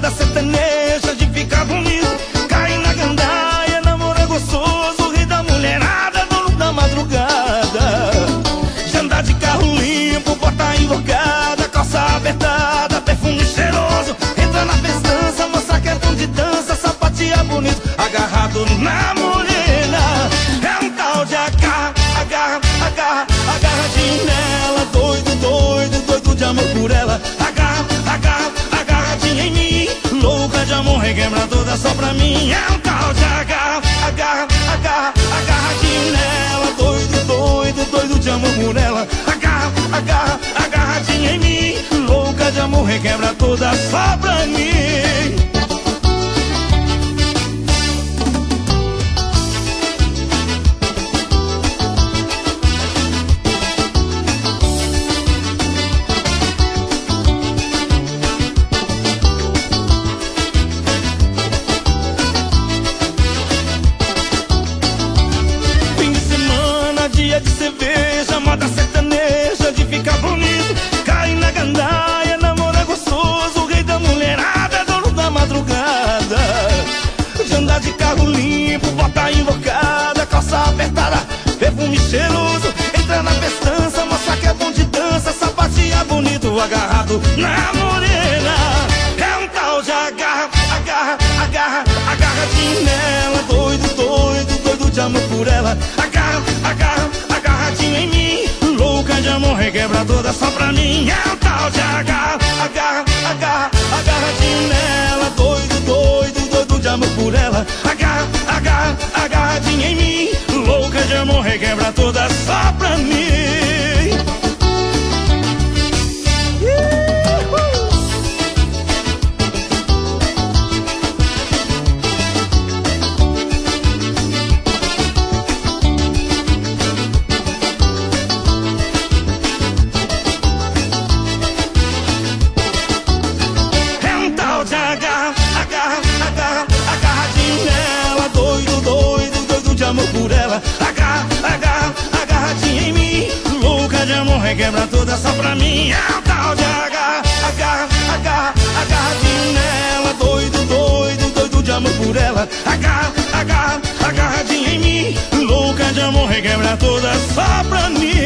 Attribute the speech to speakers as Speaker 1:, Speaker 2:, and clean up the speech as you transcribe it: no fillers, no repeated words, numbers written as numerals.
Speaker 1: moda sertaneja de ficar bonito. Cai na gandaia, namora gostoso, rei da mulherada, dono da madrugada. De andar de carro limpo, bota invocada, calça apertada, perfume cheiroso. Entra na festança, mostra que é bom de dança, sapateia bonito, agarrado na morena. É um tal de agarra, agarra, agarra, agarradinho nela. Doido, doido, doido de amor por ela. Agarra, agarra, agarradinha em mim. Louca de amor, requebra toda só pra mim. É um tal de agarra, agarra, agarra, agarradinho nela. Doido, doido, doido de amor por ela. Agarra, agarra, agarradinha em mim. Louca de amor, requebra toda só pra mim. Dia de cerveja, moda sertaneja de ficar bonito. Cai na gandaia, namora gostoso, rei da mulherada, dono da madrugada. De andar de carro limpo, bota invocada, calça apertada, perfume cheiroso. Entra na festança, mostra que é bom de dança, sapateia bonito, agarrado na morena. É um tal de agarra, agarra, agarra, agarradinho nela. Doido, doido, doido de amor por ela. Agarra, agarra, agarradinho em mim. Louca de amor, requebra toda só pra mim. É um tal de agarra, agarra, agarra, agarradinho nela. Doido, doido, doido de amor por ela. Agarra, agarra, agarradinho em mim. Louca de amor, requebra toda só pra mim. Amor por ela, agarra, agarra, agarradinha em mim. Louca de amor, requebra toda só pra mim. É o tal de agarra, agarra, agarra, agarradinho nela. Doido, doido, doido de amor por ela. Agarra, agarra, agarradinha em mim. Louca de amor, requebra toda só pra mim.